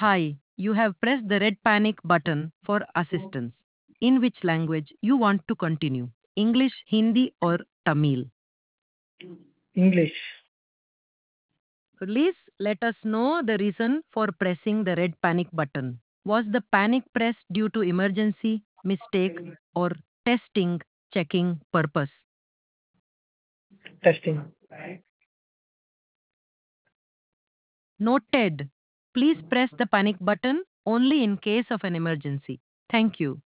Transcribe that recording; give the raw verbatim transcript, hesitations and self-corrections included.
Hi, you have pressed the red panic button for assistance. In which language you want to continue? English, Hindi, or Tamil? English. Please let us know the reason for pressing the red panic button. Was the panic pressed due to emergency, mistake, or testing, checking purpose? Testing. Noted. Please press the panic button only in case of an emergency. Thank you.